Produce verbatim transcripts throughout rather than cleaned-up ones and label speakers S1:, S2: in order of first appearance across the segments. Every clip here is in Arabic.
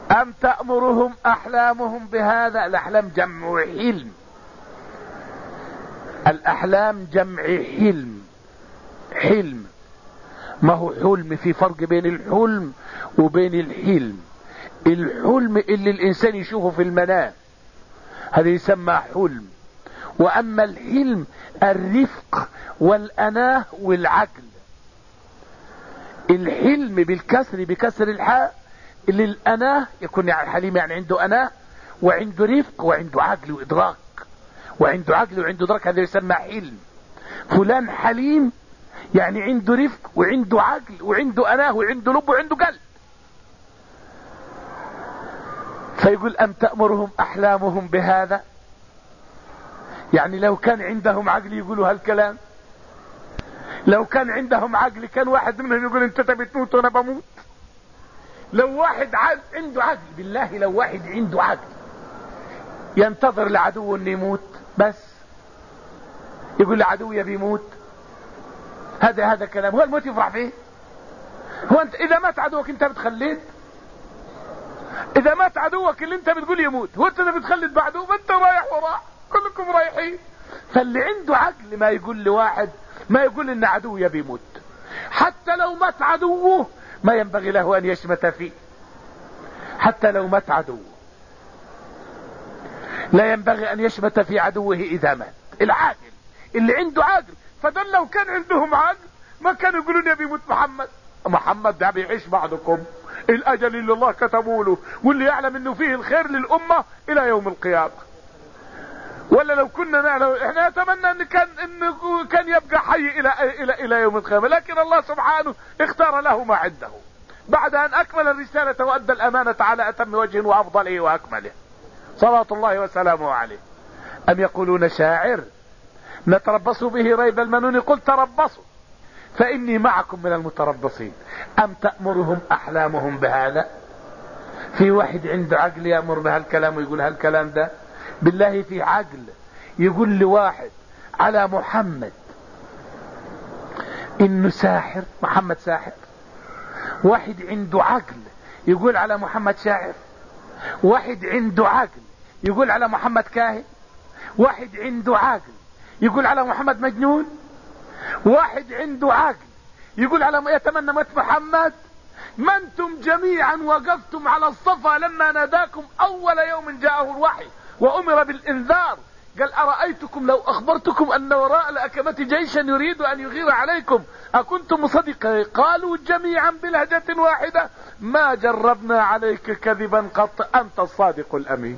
S1: أم تأمرهم أحلامهم بهذا. الأحلام جمع حلم، الأحلام جمع حلم. حلم ما هو حلم، في فرق بين الحلم وبين الحلم. الحلم اللي الإنسان يشوفه في المنام هذا يسمى حلم، وأما الحلم الرفق والأناه والعقل. الحلم بالكسر بكسر الحاء، اللي الأناه يكون يعني حليم، يعني عنده أناه وعنده رفق وعنده عقل وإدراك، وعنده عقل وعنده إدراك، هذا يسمى حلم. فلان حليم يعني عنده رفق وعنده عقل وعنده أناه وعنده لب وعنده قلب. فيقول أم تأمرهم أحلامهم بهذا، يعني لو كان عندهم عقل يقولوا هالكلام. لو كان عندهم عقل كان واحد منهم يقول انت تبي تموت وانا بموت. لو واحد عقل عنده عقل، بالله لو واحد عنده عقل ينتظر لعدو انه يموت بس يقول لعدو يبي يموت، هذا هذا كلام. هو الموت يفرح فيه؟ هو انت اذا مات عدوك انت بتخلد؟ اذا مات عدوك اللي انت بتقول يموت، هو انت بتخلد بعده؟ ما انت رايح وراه، كلكم رايحين. فاللي عنده عقل ما يقول لواحد، ما يقول ان عدو يبي يموت. حتى لو مات عدوه ما ينبغي له ان يشمت فيه. حتى لو مات عدوه لا ينبغي ان يشمت في عدوه اذا مات. العاقل اللي عنده عقل، فدل لو كان عندهم عقل ما كانوا يقولون يبي يموت محمد. محمد ده بيعيش بعضكم، الاجل اللي الله كتبوا له واللي يعلم انه فيه الخير للامه الى يوم القيامه. ولا لو كنا نعلم، احنا نتمنى ان كان انه كان يبقى حي الى الى الى يوم القيامه، لكن الله سبحانه اختار له ما عنده بعد ان اكمل الرساله وادى الامانه على اتم وجه وافضله واكمله صلوات الله وسلامه عليه. ام يقولون شاعر نتربص به ريب المنون، قل تربصوا فاني معكم من المتربصين. ام تأمرهم احلامهم بهذا. في واحد عنده عقل يأمر بهالكلام ويقول هالكلام ده؟ بالله في عقل يقول لواحد على محمد انه ساحر، محمد ساحر؟ واحد عنده عقل يقول على محمد شاعر؟ واحد عنده عقل يقول على محمد كاهن؟ واحد عنده عقل يقول على محمد مجنون؟ واحد عنده عقل يقول على يتمنى موت محمد؟ ما انتم جميعا وقفتم على الصفا لما ناداكم اول يوم جاءه الوحي وامر بالانذار، قال ارايتكم لو اخبرتكم ان وراء الاكمة جيشا يريد ان يغير عليكم اكنتم مصدقين؟ قالوا جميعا بلهجة واحدة ما جربنا عليك كذبا قط انت الصادق الامين.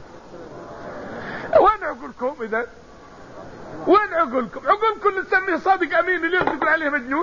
S1: وين عقولكم اذا؟ وين عقولكم؟ عقولكم اللي تسميه صادق امين اليوم تقول عليه مجنون؟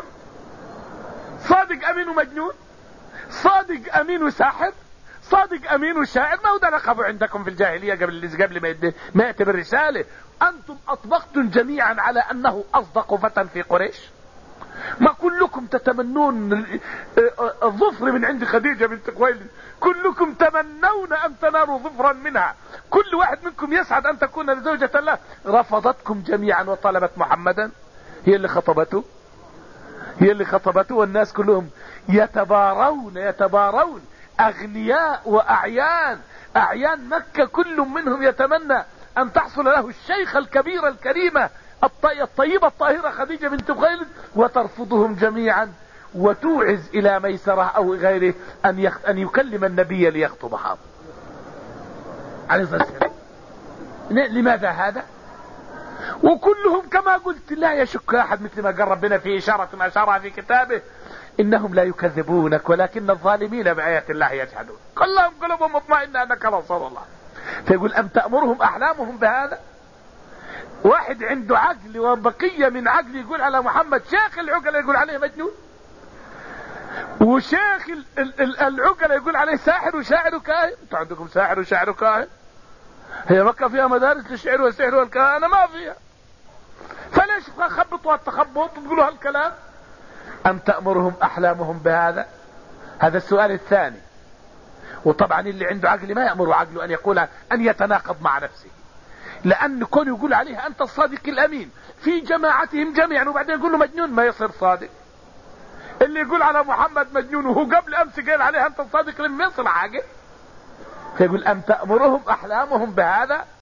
S1: صادق امين ومجنون؟ صادق امين وساحر؟ صادق امين وشاعر؟ ما هو ده لقبه عندكم في الجاهلية قبل قبل ما ما يأتي بالرسالة. انتم اطبقتم جميعا على انه اصدق فتى في قريش. ما كلكم تتمنون الظفر من عند خديجة بنت خويلد؟ كلكم تمنون ان تنالوا ظفرا منها، كل واحد منكم يسعد ان تكون لزوجة له. رفضتكم جميعا وطلبت محمدا، هي اللي خطبته، هي اللي خطبته، والناس كلهم يتبارون يتبارون اغنياء واعيان، اعيان مكة كل منهم يتمنى ان تحصل له الشيخة الكبيرة الكريمة الطيبة الطاهرة خديجة بنت خويلد، وترفضهم جميعا وتوعز الى ميسرة او غيره ان يخ... ان يكلم النبي ليخطبها عليه الصلاة والسلام. لماذا هذا؟ وكلهم كما قلت لا يشك احد، مثل ما قال ربنا في اشارة ما اشارها في كتابه انهم لا يكذبونك ولكن الظالمين بآيات الله يجحدون. كلهم قلوبهم مطمئنة انك رسول الله. فيقول ام تأمرهم احلامهم بهذا. واحد عنده عقل وبقية من عقل يقول على محمد شيخ العقل يقول عليه مجنون، وشيخ العقل يقول عليه ساحر وشاعر وكاهن. انتوا عندكم ساحر وشاعر وكاهن؟ هي مكة فيها مدارس للشعر والسحر والكهانة؟ ما فيها. فليش خبطوا التخبط وتقولوا هالكلام؟ ام تأمرهم احلامهم بهذا. هذا السؤال الثاني. وطبعا اللي عنده عقل ما يأمر عقله ان يقول ان يتناقض مع نفسه، لان كون يقول عليه انت الصادق الامين في جماعتهم جميعا وبعدين يقول له مجنون ما يصير صادق. اللي يقول على محمد مجنون وهو قبل امس قال عليه انت الصادق الامين ما يصير عاقل. فيقول أم تأمرهم أحلامهم بهذا.